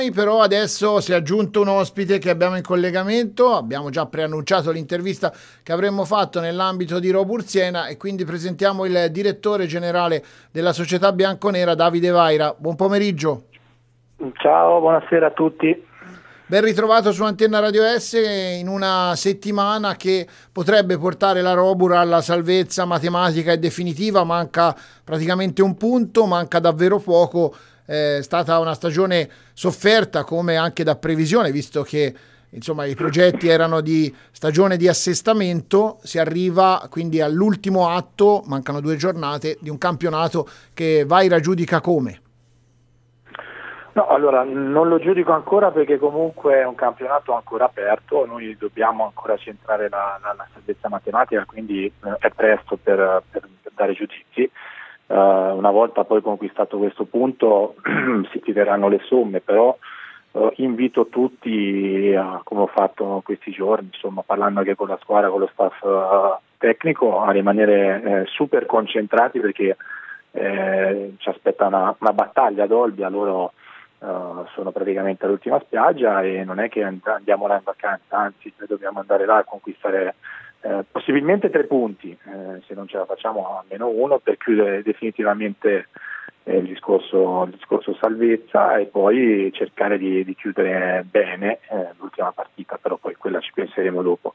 Però adesso si è aggiunto un ospite che abbiamo in collegamento, abbiamo già preannunciato l'intervista che avremmo fatto nell'ambito di Robur Siena e quindi presentiamo il direttore generale della società bianconera, Davide Vaira. Buon pomeriggio. Ciao, buonasera a tutti. Ben ritrovato su Antenna Radio S in una settimana che potrebbe portare la Robur alla salvezza matematica e definitiva. Manca praticamente un punto, manca davvero poco. È stata una stagione sofferta come anche da previsione, visto che insomma i progetti erano di stagione di assestamento. Si arriva quindi all'ultimo atto, mancano 2 giornate di un campionato che Vaira giudica come? No, allora non lo giudico ancora perché comunque è un campionato ancora aperto, noi dobbiamo ancora centrare la salvezza matematica, quindi è presto per dare giudizi. Una volta poi conquistato questo punto si tireranno le somme, però invito tutti, come ho fatto questi giorni, insomma parlando anche con la squadra, con lo staff tecnico, a rimanere super concentrati perché ci aspetta una battaglia ad Olbia. Loro sono praticamente all'ultima spiaggia e non è che andiamo là in vacanza, anzi noi dobbiamo andare là a conquistare possibilmente 3 punti, se non ce la facciamo almeno uno, per chiudere definitivamente il discorso salvezza e poi cercare di chiudere bene l'ultima partita, però poi quella ci penseremo dopo.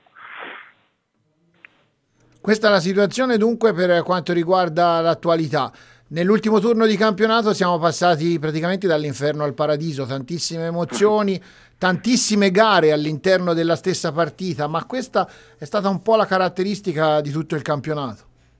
Questa è la situazione dunque per quanto riguarda l'attualità. Nell'ultimo turno di campionato siamo passati praticamente dall'inferno al paradiso, tantissime emozioni, tantissime gare all'interno della stessa partita, ma questa è stata un po' la caratteristica di tutto il campionato.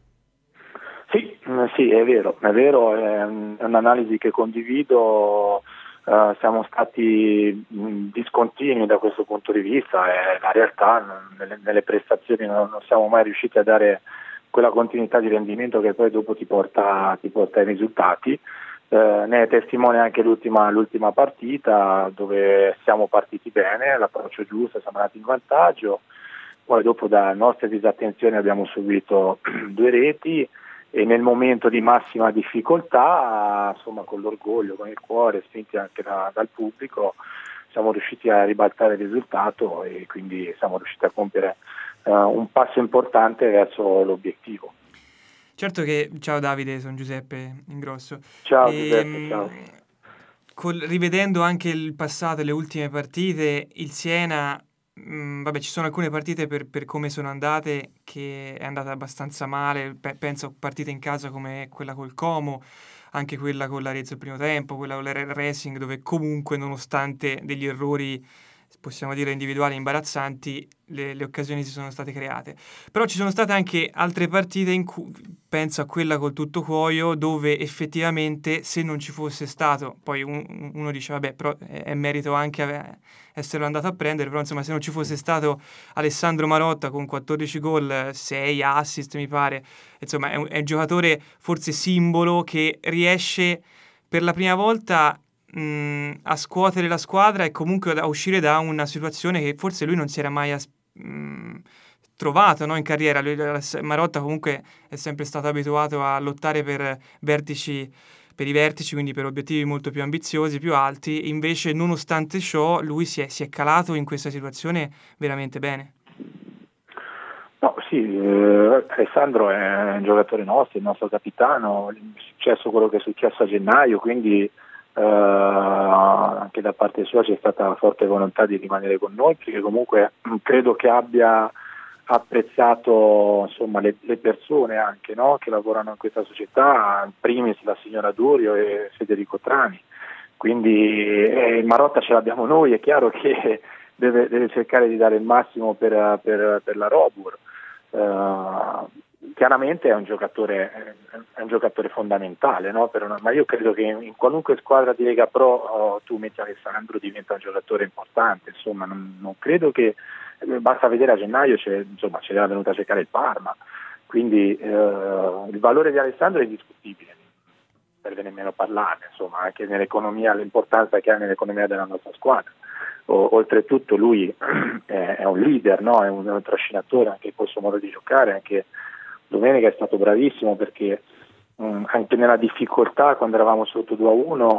Sì, è vero, è un'analisi che condivido. Siamo stati discontinui da questo punto di vista e la realtà nelle prestazioni non siamo mai riusciti a dare quella continuità di rendimento che poi dopo ti porta ai risultati. Ne è testimone anche l'ultima partita dove siamo partiti bene, l'approccio giusto, siamo andati in vantaggio, poi dopo da nostre disattenzioni abbiamo subito 2 reti e nel momento di massima difficoltà, insomma con l'orgoglio, con il cuore, spinti anche dal pubblico, siamo riusciti a ribaltare il risultato e quindi siamo riusciti a compiere un passo importante verso l'obiettivo. Certo che, ciao Davide, sono Giuseppe Ingrosso. Ciao Giuseppe, ciao. Rivedendo anche il passato e le ultime partite, il Siena, vabbè, ci sono alcune partite per come sono andate che è andata abbastanza male, penso a partite in casa come quella col Como, anche quella con l'Arezzo al primo tempo, quella con la Racing, dove comunque nonostante degli errori possiamo dire individuali imbarazzanti, le occasioni si sono state create. Però ci sono state anche altre partite in cui, penso a quella col tutto cuoio, dove effettivamente se non ci fosse stato, poi uno dice vabbè, però è merito anche esserlo andato a prendere, però insomma se non ci fosse stato Alessandro Marotta con 14 gol, 6 assist mi pare, insomma è un giocatore forse simbolo che riesce per la prima volta a scuotere la squadra e comunque a uscire da una situazione che forse lui non si era mai trovato, no, in carriera. Marotta comunque è sempre stato abituato a lottare per i vertici, quindi per obiettivi molto più ambiziosi, più alti. Invece, nonostante ciò, lui si è calato in questa situazione veramente bene. No, sì, Alessandro è un giocatore nostro, il nostro capitano, è successo quello che è successo a gennaio, quindi anche da parte sua c'è stata forte volontà di rimanere con noi, perché comunque credo che abbia apprezzato insomma le persone anche, no? Che lavorano in questa società, in primis la signora Durio e Federico Trani, quindi Marotta ce l'abbiamo noi, è chiaro che deve cercare di dare il massimo per la Robur. Chiaramente è un giocatore fondamentale, no? Ma io credo che in qualunque squadra di Lega Pro tu metti Alessandro, diventa un giocatore importante, insomma non credo che basta vedere a gennaio ce l'era venuta a cercare il Parma, quindi il valore di Alessandro è indiscutibile, non serve nemmeno parlarne, insomma anche nell'economia, l'importanza che ha nell'economia della nostra squadra. Oltretutto lui è un leader, no? È un trascinatore anche il suo modo di giocare, anche domenica è stato bravissimo perché anche nella difficoltà, quando eravamo sotto 2-1,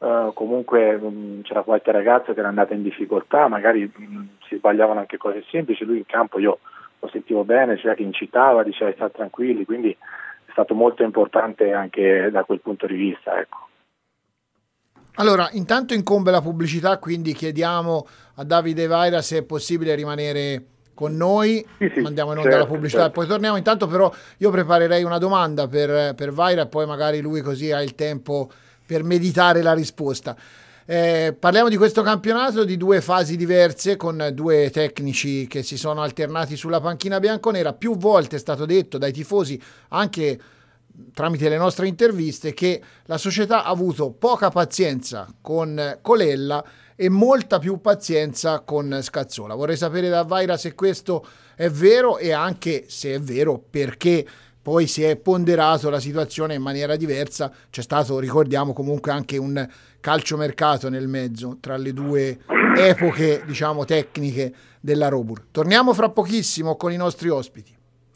comunque c'era qualche ragazzo che era andata in difficoltà, magari si sbagliavano anche cose semplici, lui in campo io lo sentivo bene, cioè che incitava, diceva state tranquilli, quindi è stato molto importante anche da quel punto di vista, ecco. Allora, intanto incombe la pubblicità, quindi chiediamo a Davide Vaira se è possibile rimanere con noi. Sì, mandiamo in onda la pubblicità e poi torniamo. Intanto però io preparerei una domanda per Vaira e poi magari lui così ha il tempo per meditare la risposta. Parliamo di questo campionato, di due fasi diverse con due tecnici che si sono alternati sulla panchina bianconera. Più volte è stato detto dai tifosi, anche tramite le nostre interviste, che la società ha avuto poca pazienza con Colella e molta più pazienza con Scazzola. Vorrei sapere da Vaira se questo è vero e anche, se è vero, perché poi si è ponderato la situazione in maniera diversa. C'è stato, ricordiamo, comunque anche un calciomercato nel mezzo tra le due epoche, diciamo, tecniche della Robur. Torniamo fra pochissimo con i nostri ospiti.